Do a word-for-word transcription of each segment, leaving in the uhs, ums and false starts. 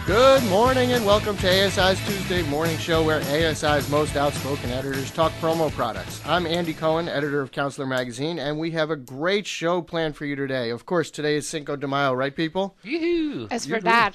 Good morning and welcome to A S I's Tuesday morning show where A S I's most outspoken editors talk promo products. I'm Andy Cohen, editor of Counselor Magazine, and we have a great show planned for you today. Of course, today is Cinco de Mayo, right, people? Yoo-hoo. Es Yoo-hoo. verdad.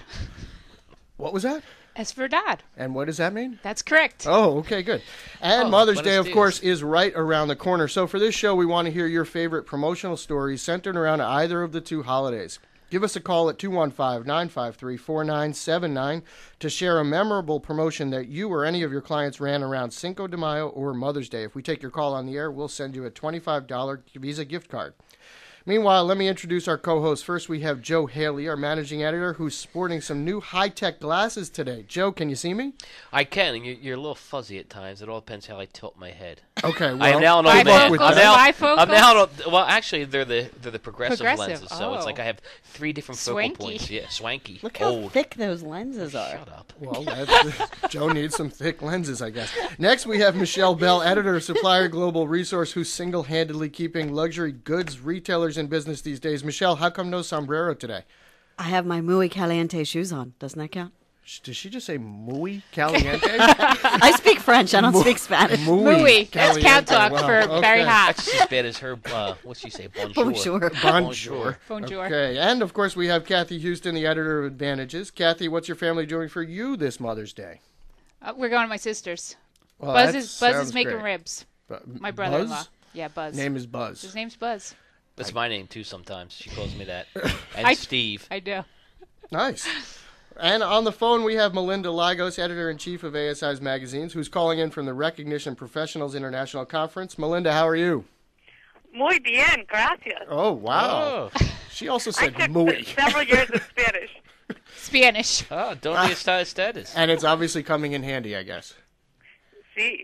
What was that? Es verdad. And what does that mean? That's correct. Oh, okay, good. And Oh, Mother's Day, Buenos of dias. course, is right around the corner. So for this show, we want to hear your favorite promotional stories centered around either of the two holidays. Give us a call at two one five, nine five three, four nine seven nine to share a memorable promotion that you or any of your clients ran around Cinco de Mayo or Mother's Day. If we take your call on the air, we'll send you a twenty-five dollars Visa gift card. Meanwhile, let me introduce our co-host. First, we have Joe Haley, our managing editor, who's sporting some new high-tech glasses today. Joe, can you see me? I can, and you're, you're a little fuzzy at times. It all depends how I tilt my head. Okay, well, I am now an Bifocals? old man. with I'm that. now, Bifocals? I'm now an old, well, actually, they're the they're the progressive, Progressive, lenses, so it's oh. like I have three different Swanky. focal points. Yeah, swanky. Look how old. thick those lenses are. Shut up. Well, that's, Joe needs some thick lenses, I guess. Next, we have Michelle Bell, editor of Supplier Global Resource, who's single-handedly keeping luxury goods retailers in business these days. Michelle, how come no sombrero today? I have my muy caliente shoes on. Doesn't that count? Sh- Did she just say muy caliente? I speak French. I don't speak Spanish. Muy. That's cow caliente. talk Wow, for very okay. hot. That's just as bad as her, uh, what's she say, bonjour. Bonjour. Bonjour. Bonjour. Okay, and of course we have Kathy Houston, the editor of Advantages. Kathy, what's your family doing for you this Mother's Day? Uh, we're going to my sister's. Well, Buzz that is Buzz sounds is making great. ribs. Bu- My brother-in-law. Buzz? Yeah, Buzz. Name is Buzz. His name's Buzz. That's my name, too, sometimes. She calls me that. And I- Steve. I do. Nice. And on the phone, we have Melinda Lagos, editor-in-chief of A S I's Magazines, who's calling in from the Recognition Professionals International Conference. Melinda, how are you? Muy bien, gracias. Oh, wow. Oh, She also I said took muy. several years of Spanish. Spanish. oh don't be a status. And it's obviously coming in handy, I guess. Sí.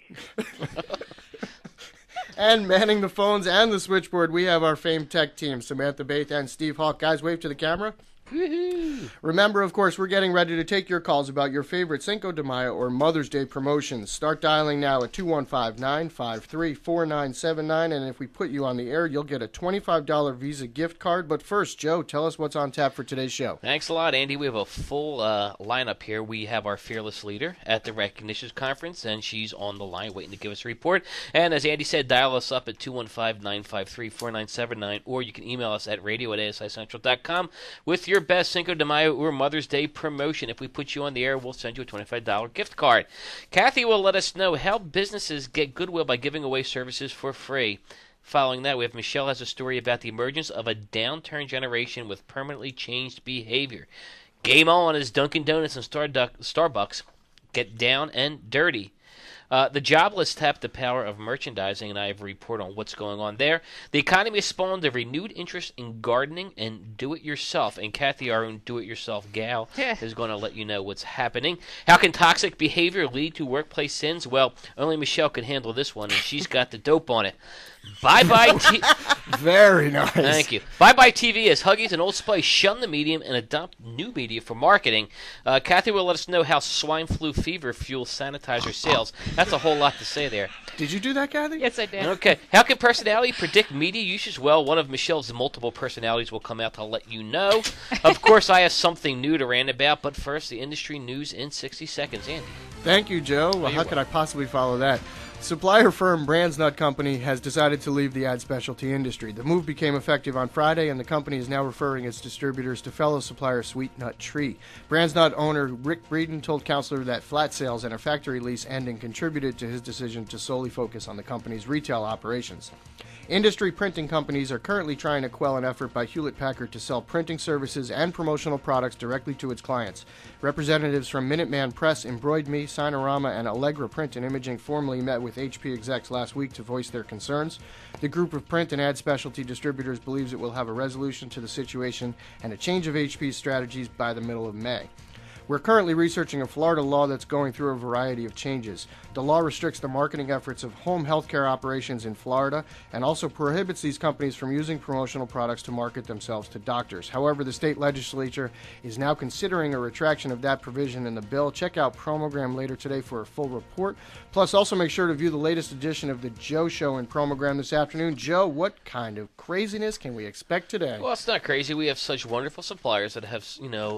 And manning the phones and the switchboard, we have our famed tech team, Samantha Bath and Steve Hawk. Guys, wave to the camera. Woohoo. Remember, of course, we're getting ready to take your calls about your favorite Cinco de Mayo or Mother's Day promotions. Start dialing now at two one five, nine five three, four nine seven nine, and if we put you on the air, you'll get a twenty-five dollars Visa gift card. But first, Joe, tell us what's on tap for today's show. Thanks a lot, Andy. We have a full uh, lineup here. We have our fearless leader at the Recognitions Conference, and she's on the line waiting to give us a report. And as Andy said, dial us up at two one five, nine five three, four nine seven nine, or you can email us at radio at A S I central dot com with your best Cinco de Mayo or Mother's Day promotion. If we put you on the air, we'll send you a twenty-five dollars gift card. Kathy will let us know how businesses get goodwill by giving away services for free. Following that, we have Michelle has a story about the emergence of a downturned generation with permanently changed behavior. Game on as Dunkin' Donuts and Starduck, Starbucks get down and dirty. Uh, the jobless tap the power of merchandising, and I have a report on what's going on there. The economy has spawned a renewed interest in gardening and do-it-yourself, and Kathy, our own do-it-yourself gal, is going to let you know what's happening. How can toxic behavior lead to workplace sins? Well, only Michelle can handle this one, and she's got the dope on it. Bye-bye T- Very nice. Thank you. Bye-bye T V as Huggies and Old Spice shun the medium and adopt new media for marketing. Uh, Kathy will let us know how swine flu fever fuels sanitizer sales. That's a whole lot to say there. Did you do that, Kathy? Yes, I did. Okay. How can personality predict media usage? Well, one of Michelle's multiple personalities will come out to let you know. Of course, I have something new to rant about, but first, the industry news in sixty seconds. Andy. Thank you, Joe. Well, how could I possibly follow that? Supplier firm Brands Nut Company has decided to leave the ad specialty industry. The move became effective on Friday, and the company is now referring its distributors to fellow supplier Sweet Nut Tree. Brands Nut owner Rick Breeden told Counselor that flat sales and a factory lease ending contributed to his decision to solely focus on the company's retail operations. Industry printing companies are currently trying to quell an effort by Hewlett-Packard to sell printing services and promotional products directly to its clients. Representatives from Minuteman Press, Embroid Me, Sinorama, and Allegra Print and Imaging formally met with H P execs last week to voice their concerns. The group of print and ad specialty distributors believes it will have a resolution to the situation and a change of H P's strategies by the middle of May. We're currently researching a Florida law that's going through a variety of changes. The law restricts the marketing efforts of home healthcare operations in Florida and also prohibits these companies from using promotional products to market themselves to doctors. However, the state legislature is now considering a retraction of that provision in the bill. Check out Promogram later today for a full report. Plus, also make sure to view the latest edition of the Joe Show in Promogram this afternoon. Joe, what kind of craziness can we expect today? Well, it's not crazy. We have such wonderful suppliers that have, you know,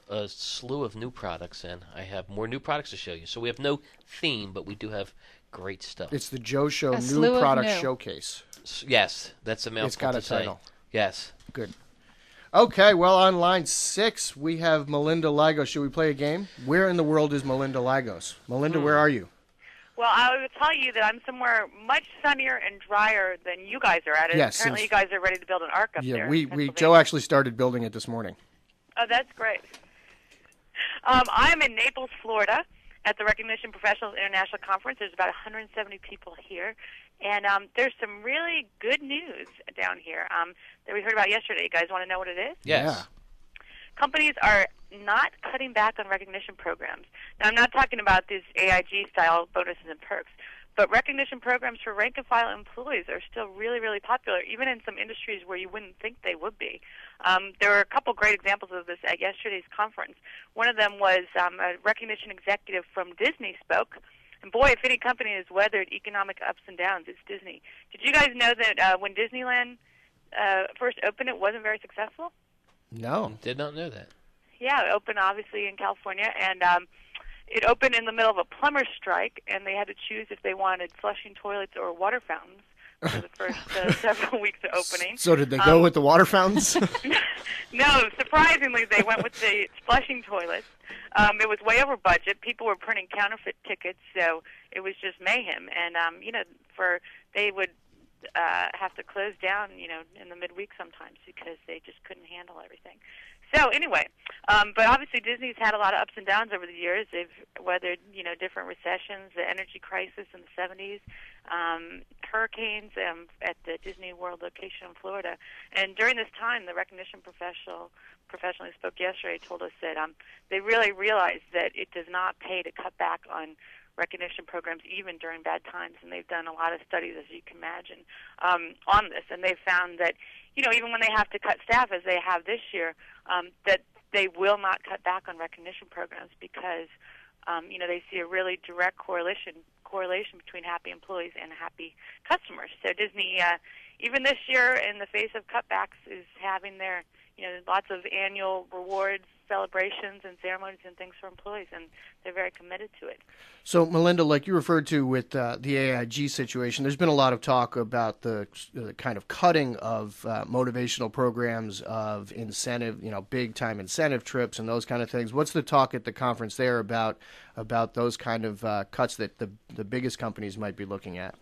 a slew of new products, and I have more new products to show you. So we have no theme, but we do have great stuff. It's the Joe Show A slew New of Product new. Showcase. S- yes, that's a mouthful It's got to a say. title. Yes. Good. Okay, well, on line six, we have Melinda Lagos. Should we play a game? Where in the world is Melinda Lagos? Melinda, where are you? Well, I would tell you that I'm somewhere much sunnier and drier than you guys are at. Yes, Apparently, since- you guys are ready to build an ark up Yeah, there. we, in we Pennsylvania. Joe actually started building it this morning. Oh, that's great. Um, I'm in Naples, Florida, at the Recognition Professionals International Conference. There's about one hundred seventy people here, and um, there's some really good news down here um, that we heard about yesterday. You guys want to know what it is? Yes. Companies are not cutting back on recognition programs. Now, I'm not talking about these A I G-style bonuses and perks, but recognition programs for rank-and-file employees are still really, really popular, even in some industries where you wouldn't think they would be. Um, there were a couple great examples of this at yesterday's conference. One of them was um, a recognition executive from Disney spoke. And boy, if any company has weathered economic ups and downs, it's Disney. Did you guys know that uh, when Disneyland uh, first opened, it wasn't very successful? No. Did not know that. Yeah, it opened obviously in California, and um, it opened in the middle of a plumber's strike, and they had to choose if they wanted flushing toilets or water fountains for the first uh, several weeks of opening. So did they go Um, with the water fountains? No, surprisingly, they went with the flushing toilets. Um, it was way over budget. People were printing counterfeit tickets, so it was just mayhem. And um, you know, for they would uh, have to close down, you know, in the midweek sometimes because they just couldn't handle everything. So anyway, um, but obviously Disney's had a lot of ups and downs over the years. They've weathered, you know, different recessions, the energy crisis in the seventies, um, hurricanes um, at the Disney World location in Florida. And during this time, the recognition professional professional who spoke yesterday told us that um, they really realized that it does not pay to cut back on recognition programs even during bad times, and they've done a lot of studies, as you can imagine, um, on this, and they've found that, you know, even when they have to cut staff, as they have this year, um, that they will not cut back on recognition programs because, um, you know, they see a really direct correlation correlation between happy employees and happy customers. So Disney, uh, even this year, in the face of cutbacks, is having their, you know, lots of annual rewards, celebrations, and ceremonies and things for employees, and they're very committed to it. So, Melinda, like you referred to with uh, the A I G situation, there's been a lot of talk about the, the kind of cutting of uh, motivational programs, of incentive, you know, big-time incentive trips and those kind of things. What's the talk at the conference there about about those kind of uh, cuts that the the biggest companies might be looking at?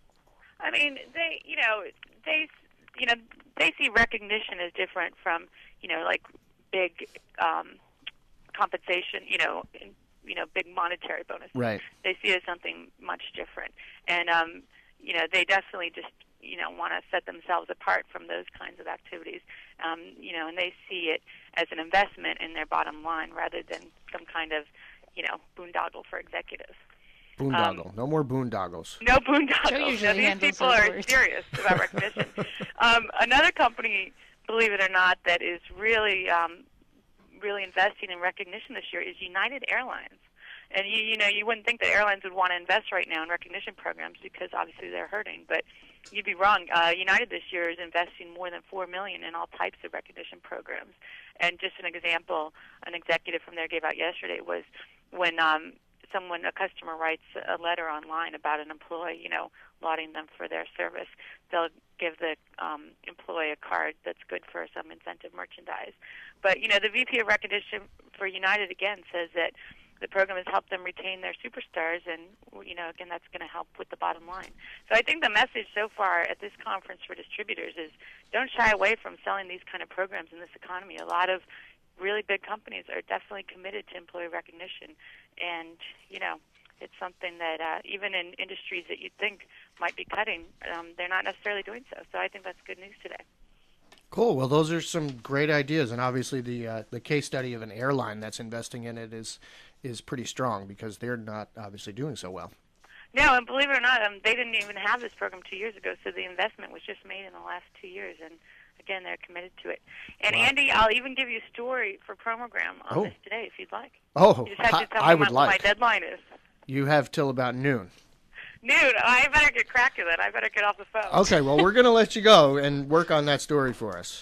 I mean, they, you know, they, you know, they see recognition as different from, you know, like big um, compensation, you know, in, you know, big monetary bonus. Right. They see it as something much different, and um, you know, they definitely just, you know, want to set themselves apart from those kinds of activities. Um, you know, and they see it as an investment in their bottom line rather than some kind of, you know, boondoggle for executives. Boondoggle. Um, no more boondoggles. No boondoggles. Joe No, usually these handles people those are words. serious about recognition. um, another company, believe it or not, that is really, um, really investing in recognition this year is United Airlines. And you, you know, you wouldn't think that airlines would want to invest right now in recognition programs because obviously they're hurting. But you'd be wrong. Uh, United this year is investing more than four million dollars in all types of recognition programs. And just an example, an executive from there gave out yesterday was when um, someone, a customer, writes a letter online about an employee, you know, lauding them for their service, they'll give the um, employee a card that's good for some incentive merchandise. But, you know, the V P of Recognition for United, again, says that the program has helped them retain their superstars, and, you know, again, that's going to help with the bottom line. So I think the message so far at this conference for distributors is don't shy away from selling these kind of programs in this economy. A lot of really big companies are definitely committed to employee recognition, and, you know, it's something that uh, even in industries that you'd think might be cutting, um, they're not necessarily doing so. So I think that's good news today. Cool. Well, those are some great ideas, and obviously the uh, the case study of an airline that's investing in it is is pretty strong because they're not obviously doing so well. No, and believe it or not, um, they didn't even have this program two years ago, so the investment was just made in the last two years, and again, they're committed to it. And Wow. Andy, I'll even give you a story for Promogram on Oh. this today if you'd like. Oh, You just have I, to tell I me would what like. my deadline is. You have till about noon. Noon. I better get cracking it. I better get off the phone. Okay, well, we're going to let you go and work on that story for us.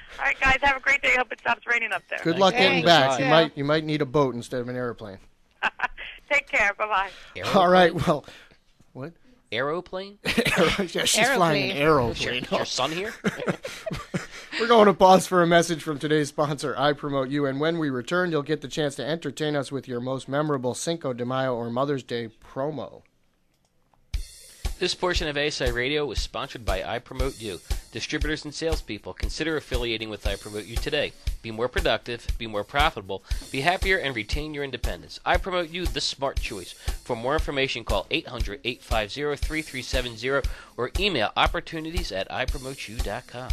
All right, guys, have a great day. Hope it stops raining up there. Good luck getting Thanks. back. You Yeah. might you might need a boat instead of an airplane. Take care. Bye-bye. All right. Well, what? Aeroplane? Yeah, she's flying an Aeroplane. Is your, aeroplane. is your son here? We're going to pause for a message from today's sponsor, I Promote You. And when we return, you'll get the chance to entertain us with your most memorable Cinco de Mayo or Mother's Day promo. This portion of A S I Radio is sponsored by I Promote You. Distributors and salespeople, consider affiliating with I Promote You today. Be more productive, be more profitable, be happier, and retain your independence. I Promote You, the smart choice. For more information, call eight hundred, eight five zero, three three seven zero or email opportunities at i promote you dot com.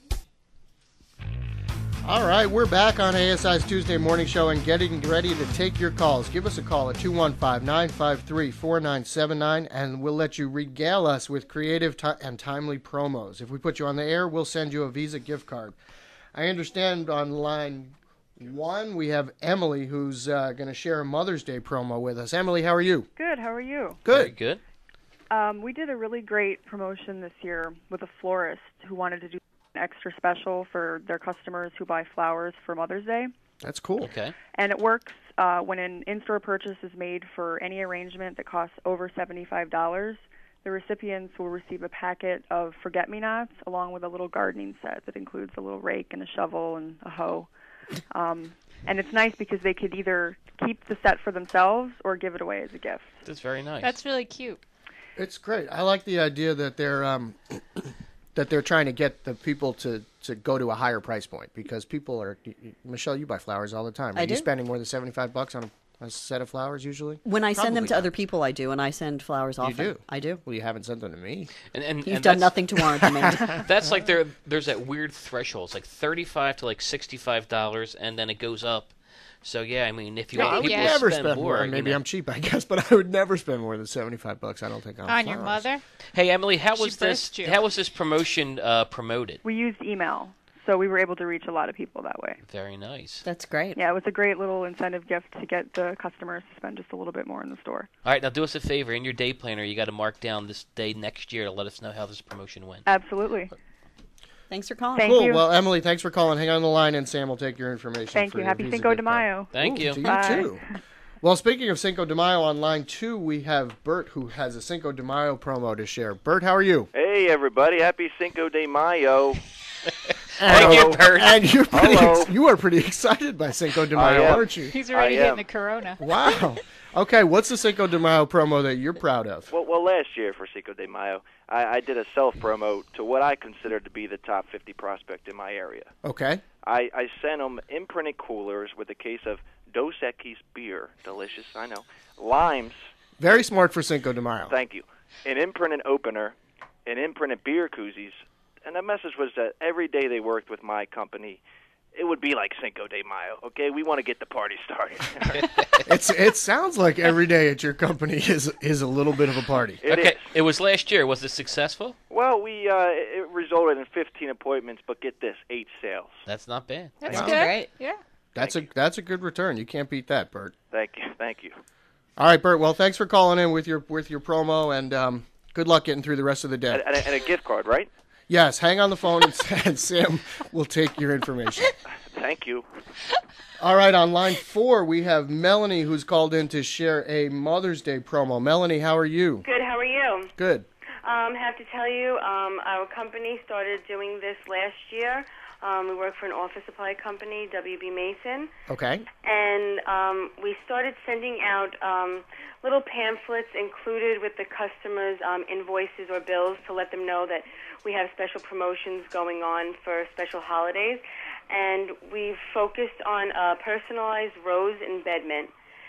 All right, we're back on A S I's Tuesday Morning Show and getting ready to take your calls. Give us a call at two one five, nine five three, four nine seven nine, and we'll let you regale us with creative ti- and timely promos. If we put you on the air, we'll send you a Visa gift card. I understand on line one we have Emily, who's uh, going to share a Mother's Day promo with us. Emily, how are you? Good. How are you? Very Good. good. Um, we did a really great promotion this year with a florist who wanted to do an extra special for their customers who buy flowers for Mother's Day. That's cool. Okay. And it works uh, when an in-store purchase is made for any arrangement that costs over seventy-five dollars. The recipients will receive a packet of forget-me-nots along with a little gardening set that includes a little rake and a shovel and a hoe. Um, and it's nice because they could either keep the set for themselves or give it away as a gift. That's very nice. That's really cute. It's great. I like the idea that they're um, that they're trying to get the people to, to go to a higher price point because people are. Michelle, you buy flowers all the time. Are I you do. spending more than seventy-five bucks on a, a set of flowers usually? When I send them Probably to not. other people, I do, and I send flowers often. do? I do. Well, you haven't sent them to me. and, and, You've and done that's- nothing to warrant them. Andy. That's like there. There's that weird threshold. It's like thirty-five to like sixty-five dollars, and then it goes up. So yeah, I mean, if you No, want I would people yeah. to never spend spend more, more. you Maybe know. I'm cheap, I guess, but I would never spend more than seventy-five bucks. I don't think on On your flowers. mother? Hey Emily, how She was this? birthed you. How was this promotion uh, promoted? We used email, so we were able to reach a lot of people that way. Very nice. That's great. Yeah, it was a great little incentive gift to get the customers to spend just a little bit more in the store. All right, now do us a favor. In your day planner, you got to mark down this day next year to let us know how this promotion went. Absolutely. Thanks for calling. Thank Cool. you. Well, Emily, thanks for calling. Hang on the line, and Sam will take your information. Thank for you. your Happy Visa Cinco gift de card. Mayo. Thank Ooh, you. To you Bye. too. Well, speaking of Cinco de Mayo, on line two we have Bert, who has a Cinco de Mayo promo to share. Bert, how are you? Hey, everybody. Happy Cinco de Mayo. Thank you, And- Bert. And you're pretty Hello. ex- you are pretty excited by Cinco de Mayo, I am. aren't you? He's already I getting am. the corona. Wow. Okay, what's the Cinco de Mayo promo that you're proud of? Well, well last year for Cinco de Mayo, I, I did a self-promo to what I consider to be the top fifty prospect in my area. Okay. I, I sent them imprinted coolers with a case of Dos Equis beer. Delicious, I know. Limes, Very smart for Cinco de Mayo. thank you. An imprinted opener, an imprinted beer koozies. And the message was that every day they worked with my company, it would be like Cinco de Mayo, okay? We want to get the party started. It's it sounds like every day at your company is is a little bit of a party. It okay, is. it was last year. Was it successful? Well, we uh, it resulted in fifteen appointments, but get this, eight sales. That's not bad. That's Wow. good. Great. Yeah. That's a that's a good return. You can't beat that, Bert. Thank you, thank you. All right, Bert. Well, thanks for calling in with your with your promo, and um, good luck getting through the rest of the day. And, and, a, and a gift card, right? Yes, hang on the phone, and, and Sam will take your information. Thank you. All right, on line four we have Melanie, who's called in to share a Mother's Day promo. Melanie, how are you? Good, how are you? Good. Um, have to tell you, um, our company started doing this last year. Um, we work for an office supply company, W B Mason, Okay. and um, we started sending out um, little pamphlets included with the customers' um, invoices or bills to let them know that we have special promotions going on for special holidays. And we've focused on uh, personalized rose embedment.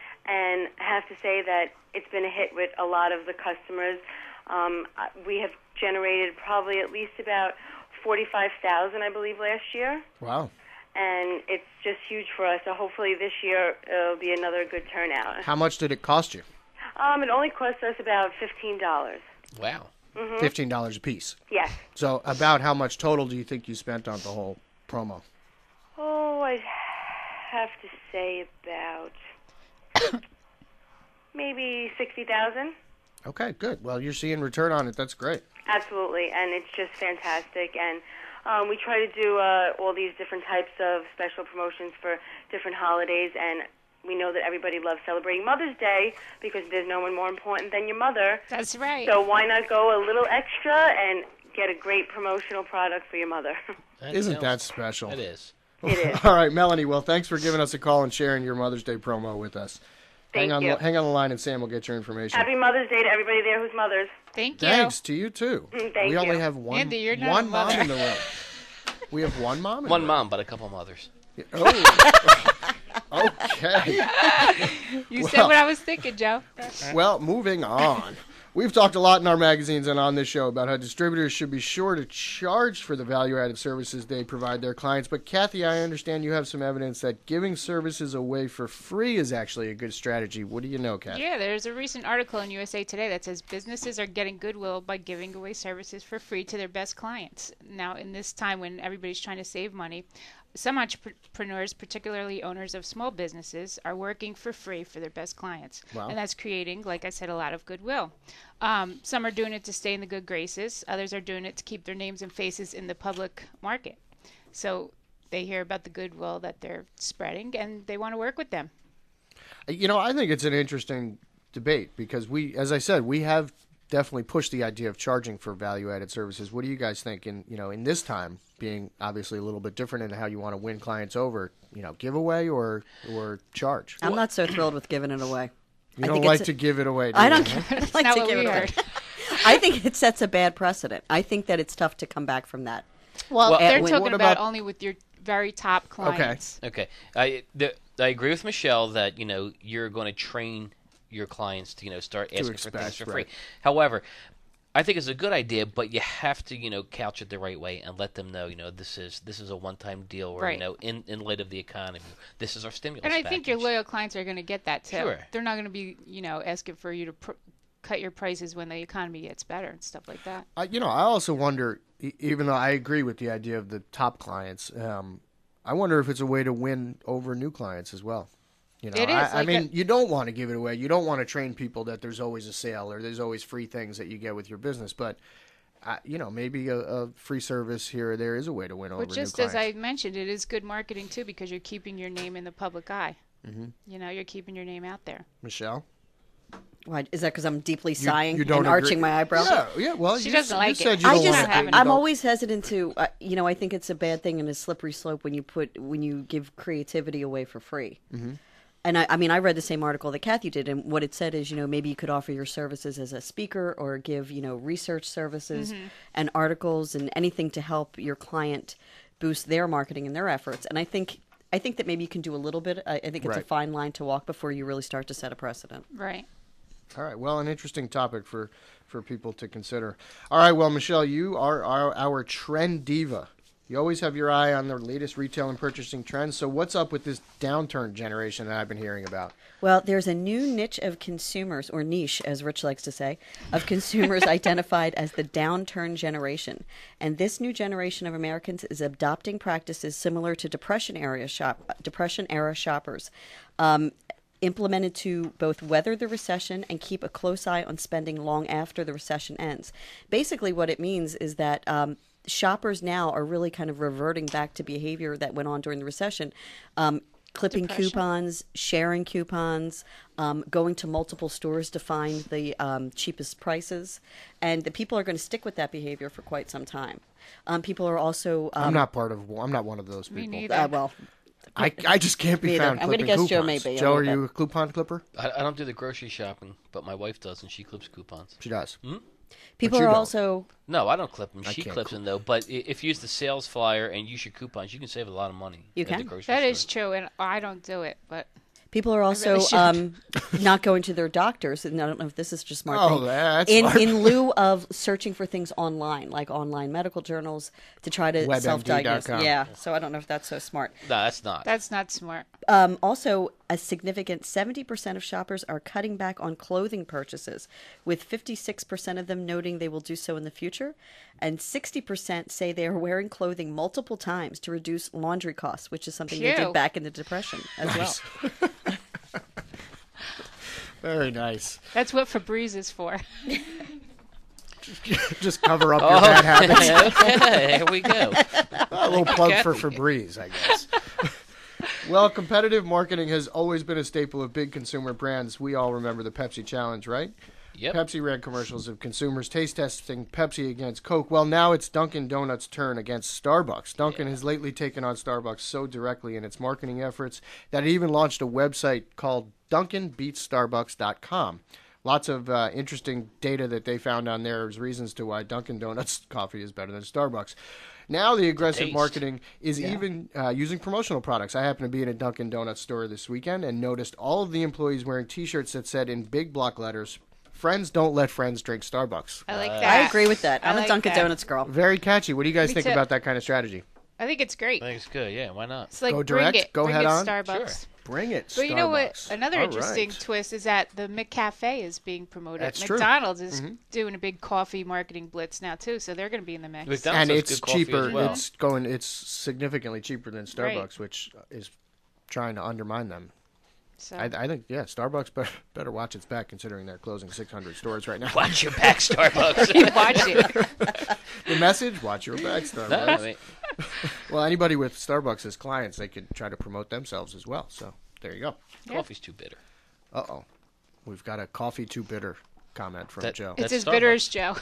And I have to say that it's been a hit with a lot of the customers. Um, uh, we have generated probably at least about forty-five thousand, I believe, last year. Wow. And it's just huge for us. So hopefully this year it'll be another good turnout. How much did it cost you? Um, it only cost us about fifteen dollars. Wow. Fifteen dollars a piece. Yes. So, about how much total do you think you spent on the whole promo? Oh, I'd have to say about maybe sixty thousand. Okay, good. Well, you're seeing return on it. That's great. Absolutely, and it's just fantastic. And Um, we try to do uh, all these different types of special promotions for different holidays, and we know that everybody loves celebrating Mother's Day because there's no one more important than your mother. That's right. So why not go a little extra and get a great promotional product for your mother? That Isn't sounds- that special? It is. It is. All right, Melanie. Well, thanks for giving us a call and sharing your Mother's Day promo with us. Thank hang on, you. hang on the line, and Sam will get your information. Happy Mother's Day to everybody there who's mothers. Thank you. Thanks to you too. Mm, thank we only you. have one Andy, you're not one a mom mother. in the room. We have one mom. In One the mom, but a couple mothers. Room. Oh. Okay. You Well- said what I was thinking, Joe. Well, moving on. We've talked a lot in our magazines and on this show about how distributors should be sure to charge for the value-added services they provide their clients. But, Kathy, I understand you have some evidence that giving services away for free is actually a good strategy. What do you know, Kathy? Yeah, there's a recent article in U S A Today that says businesses are getting goodwill by giving away services for free to their best clients. Now, in this time when everybody's trying to save money, some entrepreneurs, particularly owners of small businesses, are working for free for their best clients. Wow. And that's creating, like I said, a lot of goodwill. Um, some are doing it to stay in the good graces. Others are doing it to keep their names and faces in the public market. So they hear about the goodwill that they're spreading, and they want to work with them. You know, I think it's an interesting debate because we, as I said, we have definitely pushed the idea of charging for value-added services. What do you guys think? In you know, in this time, being obviously a little bit different in how you want to win clients over, you know, giveaway or or charge. I'm not so thrilled with giving it away. You I don't think like it's to a- give it away. Do I you, don't huh? I don't like not to what give we it away. heard. I think it sets a bad precedent. I think that it's tough to come back from that. Well, Well, they're wait, talking what about, about- only with your very top clients. Okay, I the, I agree with Michelle that you know you're going to train your clients to you know start asking for expect, things for right. free. However, I think it's a good idea, but you have to you know couch it the right way and let them know you know this is this is a one-time deal, or Right. you know in, in light of the economy, this is our stimulus. And I think your package. loyal clients are going to get that too. Sure. They're not going to be, you know, asking for you to pr- cut your prices when the economy gets better and stuff like that. I, you know, I also wonder, e- even though I agree with the idea of the top clients, um, I wonder if it's a way to win over new clients as well. You know, It is, I, I like mean, a- you don't want to give it away. You don't want to train people that there's always a sale or there's always free things that you get with your business. But, uh, you know, maybe a, a free service here or there is a way to win over But new just clients. as I mentioned, it is good marketing too because you're keeping your name in the public eye. Mm-hmm. You know, you're keeping your name out there. Michelle? Why, is that because I'm deeply You- sighing you don't and agree- arching my eyebrows? Yeah, yeah. Well, She you, doesn't s- like you it. said you I don't just, want to. having you I'm don't- always hesitant to, uh, you know, I think it's a bad thing and a slippery slope when you put, when you give creativity away for free. Mm-hmm. And I, I mean, I read the same article that Kathy did, and what it said is, you know, maybe you could offer your services as a speaker or give, you know, research services and articles and anything to help your client boost their marketing and their efforts. And I think, I think that maybe you can do a little bit. I, I think it's a Right. fine line to walk before you really start to set a precedent. Right. All right. Well, an interesting topic for, for people to consider. All right. Well, Michelle, you are our, our trend diva. You always have your eye on the latest retail and purchasing trends. So what's up with this downturn generation that I've been hearing about? Well, there's a new niche of consumers, or niche, as Rich likes to say, of consumers identified as the downturn generation. And this new generation of Americans is adopting practices similar to Depression era shop, Depression era shoppers, um, implemented to both weather the recession and keep a close eye on spending long after the recession ends. Basically, what it means is that um, shoppers now are really kind of reverting back to behavior that went on during the recession. Um, clipping Depression. coupons, sharing coupons, um, going to multiple stores to find the um, cheapest prices. And the people are going to stick with that behavior for quite some time. Um, people are also... Um, I'm not part of. I'm not one of those Me people. neither. uh, well, I, I just can't be Me either. found I'm gonna clipping guess Joe coupons. may be a Joe, are little you a coupon clipper? I, I don't do the grocery shopping, but my wife does, and she clips coupons. She does. people you are don't. also... No, I don't clip them. I She can't clips clip. them though. But i- if you use the sales flyer and use your coupons, you can save a lot of money. You at can. The grocery That store. is true, and I don't do it, but People are also really should. um, not going to their doctors, and I don't know if this is just smart. Oh, thing. that's in smart. in lieu of searching for things online, like online medical journals, to try to WebMD dot self-diagnose. com. Yeah, so I don't know if that's so smart. No, that's not. that's not smart. Um, also, a significant seventy percent of shoppers are cutting back on clothing purchases, with fifty-six percent of them noting they will do so in the future, and sixty percent say they are wearing clothing multiple times to reduce laundry costs, which is something they Phew. did back in the Depression as well. Very nice. That's what Febreze is for. Just cover up your bad habits. Okay, here we go. A little plug for Febreze, I guess. Well, competitive marketing has always been a staple of big consumer brands. We all remember the Pepsi Challenge, right? Yep. Pepsi ran commercials of consumers taste testing Pepsi against Coke. Well, now it's Dunkin' Donuts' turn against Starbucks. Dunkin' yeah. has lately taken on Starbucks so directly in its marketing efforts that it even launched a website called Dunkin' Beats Starbucks dot com. Lots of uh, interesting data that they found on there as reasons to why Dunkin' Donuts coffee is better than Starbucks. Now the aggressive Taste. marketing is yeah. even uh, using promotional products. I happened to be in a Dunkin' Donuts store this weekend and noticed all of the employees wearing T-shirts that said in big block letters, "Friends don't let friends drink Starbucks." I like Uh, that. I agree with that. I I'm like a Dunkin' that. Donuts girl. Very catchy. What do you guys Me think too. about that kind of strategy? I think it's great. I think it's good. Yeah, why not? It's like Go bring direct, it, go bring head it on. Starbucks. Sure. Bring it, But you know what? Starbucks. Another All interesting right. twist is that the McCafe is being promoted. That's true. McDonald's is Mhm. doing a big coffee marketing blitz now too, so they're going to be in the mix. McDonald's And has it's good coffee cheaper. as well. It's going. It's significantly cheaper than Starbucks, Right. which is trying to undermine them. So I, I think, yeah, Starbucks better, better watch its back considering they're closing six hundred stores right now. Watch your back, Starbucks. you watch it. The message: watch your back, Starbucks. No, I mean, Well, anybody with Starbucks as clients, they could try to promote themselves as well. So there you go. Yeah. coffee's too bitter. Uh oh, we've got a coffee too bitter comment from That- Joe. It's That's as bitter Starbucks. as Joe.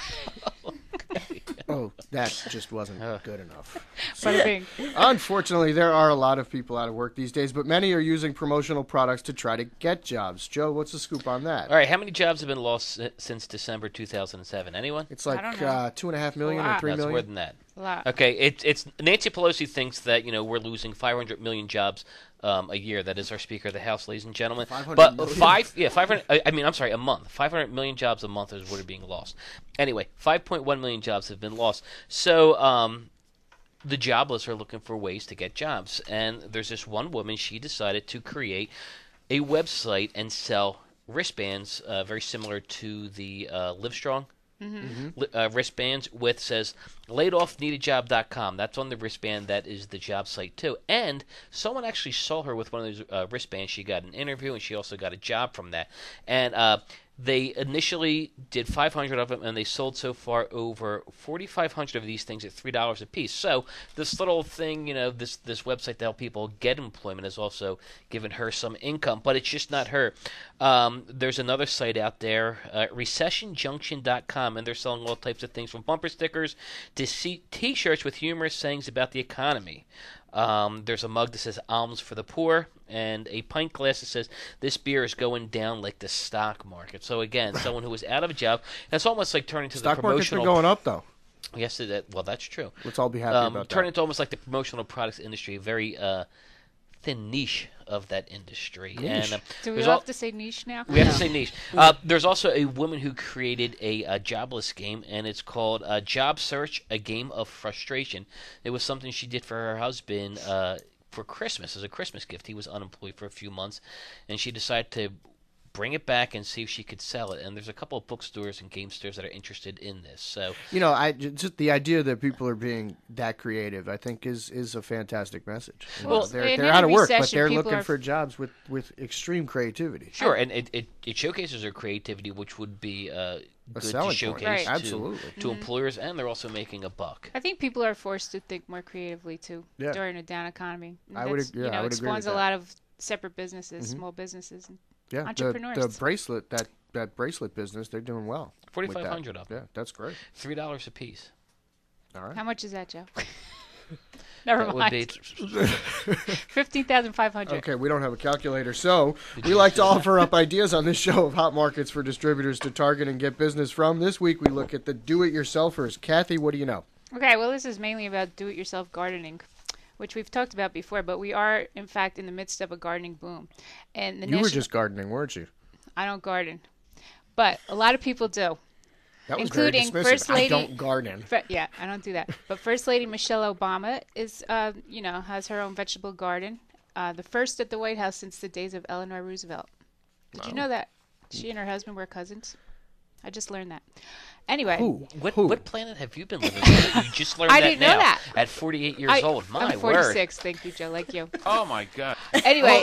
Oh, that just wasn't Uh. good enough. Bada bing. Unfortunately, there are a lot of people out of work these days, but many are using promotional products to try to get jobs. Joe, what's the scoop on that? All right, how many jobs have been lost si- since December two thousand seven? Anyone? It's like I don't know. uh, two and a half million A or lot. three No, it's more million. than that. A lot. Okay, it, it's Nancy Pelosi thinks that you know we're losing five hundred million jobs um, a year. That is our Speaker of the House, ladies and gentlemen. five hundred But million? five, yeah, five hundred. I, I mean, I'm sorry, a month. Five hundred million jobs a month is what are being lost. Anyway, five point one million jobs have been lost. So um, the jobless are looking for ways to get jobs, and there's this one woman. She decided to create a website and sell wristbands, uh, very similar to the uh, Livestrong. Li- uh, wristbands with says laid off need a job dot com. That's on the wristband. That is the job site too. And someone actually saw her with one of those uh, wristbands. She got an interview and she also got a job from that. And uh, they initially did five hundred of them, and they sold so far over forty-five hundred of these things at three dollars a piece. So this little thing, you know, this this website to help people get employment has also given her some income, but it's just not her. Um, there's another site out there, uh, recession junction dot com, and they're selling all types of things from bumper stickers to see T-shirts with humorous sayings about the economy. Um, there's a mug that says alms for the poor, and a pint glass that says this beer is going down like the stock market. So again, someone who was out of a job, that's almost like turning to Stock the market's been promotional. going up though. Yes, that well, that's true. Let's all be happy Um, about turn that. into almost like the promotional products industry, a very uh, thin niche of that industry. And uh, Do we there's all al- have to say niche now? we have to say niche. Uh, there's also a woman who created a, a jobless game, and it's called uh, Job Search: A Game of Frustration. It was something she did for her husband uh, for Christmas as a Christmas gift. He was unemployed for a few months, and she decided to bring it back and see if she could sell it. And there's a couple of bookstores and game stores that are interested in this. So You know, I just the idea that people are being that creative, I think, is is a fantastic message. You know, Well, they're in they're any out of work, but recession, they're people looking are- for jobs with with extreme creativity. sure, and it, it, it showcases their creativity, which would be uh, A good to selling point. showcase Right. to, Absolutely. to employers, and they're also making a buck. I think people are forced to think more creatively too Yeah. during a down economy. And I would that's, ag- yeah, you know, I would it agree with spawns a that. lot of separate businesses, small businesses. And Yeah, the, Entrepreneurs. the bracelet that that bracelet business, they're doing well. with forty-five that. hundred of them. Yeah, that's great. Three dollars a piece. All right. How much is that, Joe? Never That would mind. be Fifteen thousand five hundred. Okay, we don't have a calculator, so we like to offer up ideas on this show of hot markets for distributors to target and get business from. This week we look at the do-it-yourselfers. Kathy, what do you know? Okay, well, this is mainly about do-it-yourself gardening, which we've talked about before, but we are, in fact, in the midst of a gardening boom. And the You were national- just gardening, weren't you? I don't garden, but a lot of people do. That was Including very dismissive. First I Lady- don't garden. Fir- yeah, I don't do that. But First Lady Michelle Obama is, uh, you know, has her own vegetable garden, uh, the first at the White House since the days of Eleanor Roosevelt. Did you know that she and her husband were cousins? I just learned that. Anyway, Who? what Who? what planet have you been living on? You just learned I that didn't know now that. at forty-eight years I, old. My I'm word. forty-six. Thank you, Joe. Like you. Oh my God! Anyway,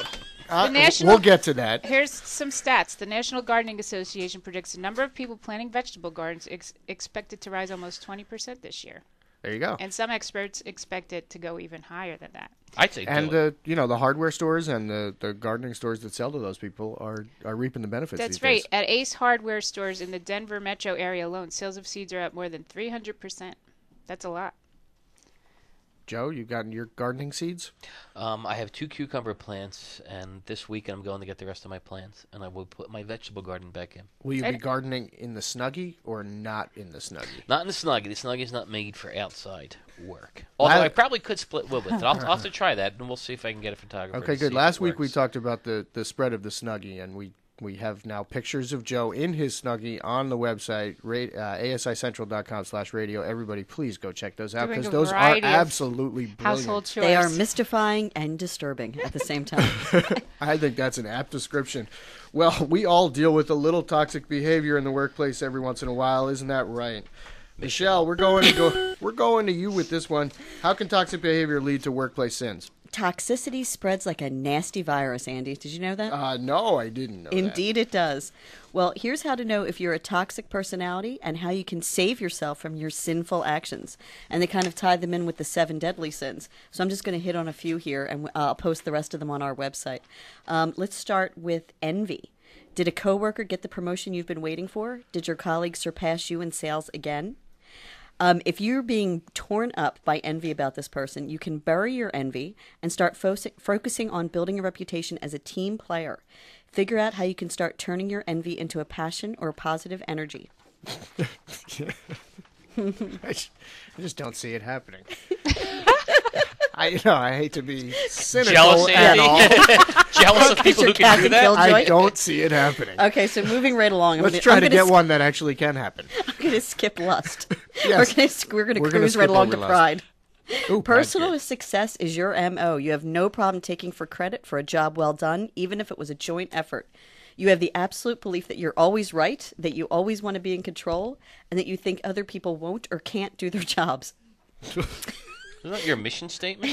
Uh, The national- we'll get to that. Here's some stats. The National Gardening Association predicts the number of people planting vegetable gardens ex- expected to rise almost twenty percent this year. There you go. And some experts expect it to go even higher than that. I'd say And do it. the you know the hardware stores and the, the gardening stores that sell to those people are, are reaping the benefits. That's these right. days. At Ace Hardware stores in the Denver metro area alone, sales of seeds are up more than three hundred percent. That's a lot. Joe, you got your gardening seeds? Um, I have two cucumber plants, and this weekend I'm going to get the rest of my plants, and I will put my vegetable garden back in. Will you be And- gardening in the Snuggie or not in the Snuggie? Not in the Snuggie. The Snuggie is not made for outside work. Although La- I probably could split wood with it. I'll, I'll have to try that, and we'll see if I can get a photographer. Okay, to see good. if Last it week we works. talked about the, the spread of the Snuggie, and we, we have now pictures of Joe in his Snuggie on the website, ra- uh, asicentral.com slash radio. Everybody, please go check those out, Doing because a those are variety of absolutely brilliant. Household chores. They are mystifying and disturbing at the same time. I think that's an apt description. Well, we all deal with a little toxic behavior in the workplace every once in a while, isn't that right? Michelle, we're going to go. We're going to you with this one. How can toxic behavior lead to workplace sins? Toxicity spreads like a nasty virus, Andy. Did you know that? Uh, no, I didn't know Indeed, it does. Well, here's how to know if you're a toxic personality and how you can save yourself from your sinful actions. And they kind of tie them in with the seven deadly sins. So I'm just going to hit on a few here, and uh, I'll post the rest of them on our website. Um, let's start with envy. Did a coworker get the promotion you've been waiting for? Did your colleague surpass you in sales again? Um, if you're being torn up by envy about this person, you can bury your envy and start fo- focusing on building a reputation as a team player. Figure out how you can start turning your envy into a passion or a positive energy. I just, I just don't see it happening. I you know I hate to be cynical Jealous, at Andy? all. Jealous of people who can do that? I don't see it happening. Okay, so moving right along. I'm Let's gonna, try I'm to gonna get sk- one that actually can happen. I'm going to skip lust. Yes. We're going to we're gonna We're gonna cruise right skip along over to lust. pride. Ooh, Personal pride's success is your M O. You have no problem taking for credit for a job well done, even if it was a joint effort. You have the absolute belief that you're always right, that you always want to be in control, and that you think other people won't or can't do their jobs. Isn't that your mission statement?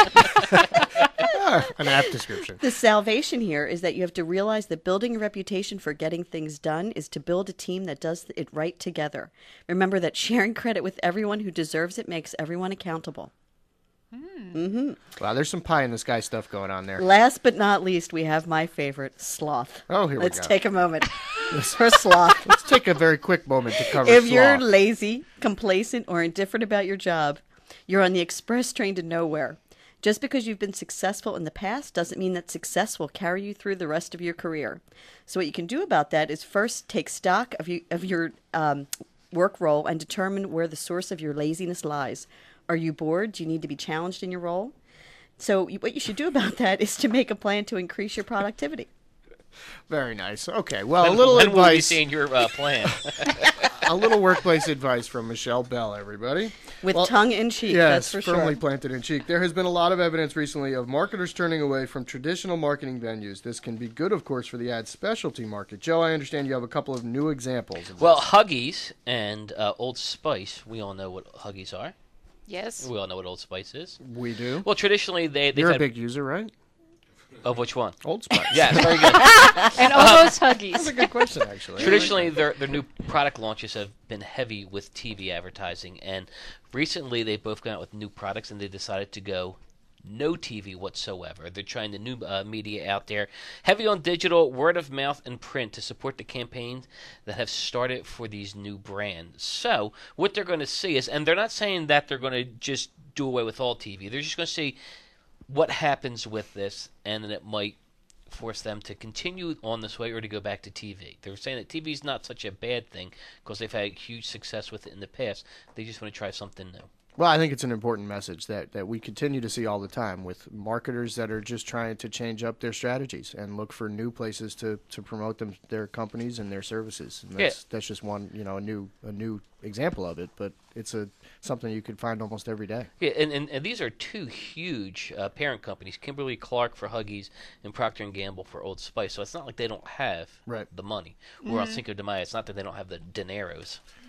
Ah, an apt description. The salvation here is that you have to realize that building a reputation for getting things done is to build a team that does it right together. Remember that sharing credit with everyone who deserves it makes everyone accountable. Mm-hmm. Wow, there's some pie in the sky stuff going on there. Last but not least, we have my favorite, sloth. Oh, here we Let's go. take a moment for sloth. Let's take a very quick moment to cover If sloth. you're lazy, complacent, or indifferent about your job, you're on the express train to nowhere. Just because you've been successful in the past doesn't mean that success will carry you through the rest of your career. So what you can do about that is first take stock of, you, of your um, work role and determine where the source of your laziness lies. Are you bored? Do you need to be challenged in your role? So you- what you should do about that is to make a plan to increase your productivity. Very nice. Okay, well, When- a little when will we be advice, seeing your uh, plan? a little workplace advice from Michelle Bell, everybody. With Well, tongue in cheek, Yes, that's for firmly sure. planted in cheek. There has been a lot of evidence recently of marketers turning away from traditional marketing venues. This can be good, of course, for the ad specialty market. Joe, I understand you have a couple of new examples of Well, this. Huggies and uh, Old Spice, we all know what Huggies are. Yes. We all know what Old Spice is. We do. Well, traditionally, they, they've You're a had... big user, right? Of which one? Old Spice. Yes, very good. And all those Huggies. That's a good question, actually. Traditionally, their their new product launches have been heavy with T V advertising, and recently they've both come out with new products, and they decided to go no T V whatsoever. They're trying the new uh, media out there, heavy on digital, word of mouth, and print to support the campaigns that have started for these new brands. So what they're going to see is, and they're not saying that they're going to just do away with all T V. They're just going to see what happens with this, and then it might force them to continue on this way or to go back to T V. They're saying that T V is not such a bad thing because they've had huge success with it in the past. They just want to try something new. Well, I think it's an important message that, that we continue to see all the time with marketers that are just trying to change up their strategies and look for new places to, to promote them, their companies and their services. And that's, Yeah. that's just one, you know, a new a new example of it, but it's a something you could find almost every day. Yeah, and, and, and these are two huge uh, parent companies, Kimberly-Clark for Huggies and Procter and Gamble for Old Spice. So it's not like they don't have Right. the money. Or on Cinco de Mayo, it's not that they don't have the dineros.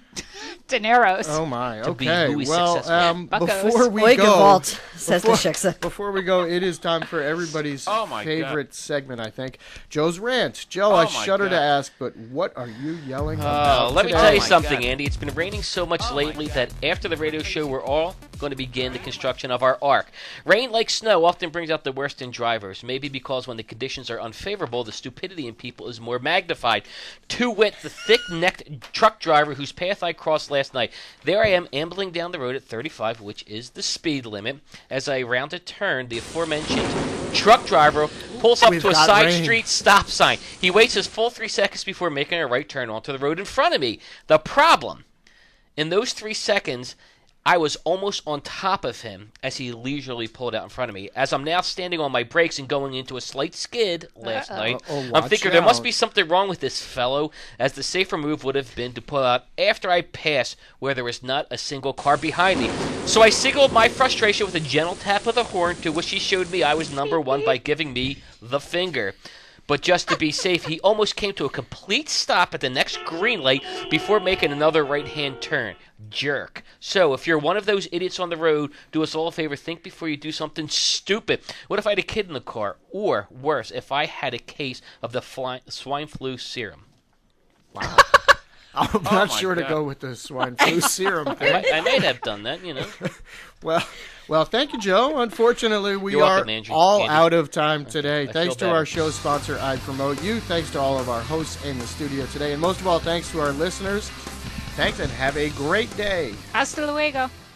Dineros. Oh my. To be Okay. Louis Well, successful. um, Buccos. before we Oiga go, Vault, says the before, Shiksa. before we go, it is time for everybody's Oh my favorite God. segment. I think Joe's rant. Joe, Oh I my shudder God. to ask, but what are you yelling Uh, about let me today? tell you Oh my something, God. Andy. It's been raining so much Oh my lately God. that after the radio show, we're all going to begin the construction of our ark. Rain, like snow, often brings out the worst in drivers. Maybe because when the conditions are unfavorable, the stupidity in people is more magnified. To wit, the thick-necked truck driver whose path I crossed last night. There I am, ambling down the road at thirty-five, which is the speed limit. As I round a turn, the aforementioned truck driver pulls up We've to a got side rain. street stop sign. He waits his full three seconds before making a right turn onto the road in front of me. The problem, in those three seconds, I was almost on top of him as he leisurely pulled out in front of me. As I'm now standing on my brakes and going into a slight skid last Uh-oh. night, Uh-oh, I'm watch thinking there must out. be something wrong with this fellow, as the safer move would have been to pull out after I passed where there was not a single car behind me. So I signaled my frustration with a gentle tap of the horn, to which he showed me I was number one by giving me the finger. But just to be safe, he almost came to a complete stop at the next green light before making another right-hand turn. Jerk. So, if you're one of those idiots on the road, do us all a favor, think before you do something stupid. What if I had a kid in the car? Or, worse, if I had a case of the fly- swine flu serum? Wow. I'm not my sure to God. go with the swine flu serum thing. I, I may have done that, you know. Well, well, thank you, Joe. Unfortunately, we You're are welcome, Andrew. all Andy. out of time today. I Thanks to feel our better. show sponsor, I Promote You. Thanks to all of our hosts in the studio today. And most of all, thanks to our listeners. Thanks, and have a great day. Hasta luego.